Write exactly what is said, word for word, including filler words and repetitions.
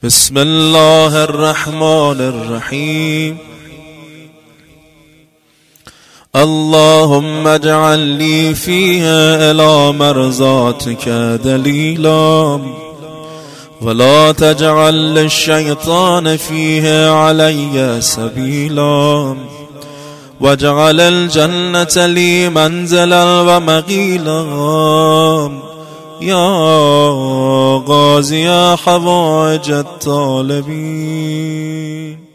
بسم الله الرحمن الرحيم. اللهم اجعل لي فيها إلى مرضاتك دليلا، ولا تجعل للشيطان فيها علي سبيلا، واجعل الجنة لي منزلا ومقيلا، يا قاضي حوائج الطالبين.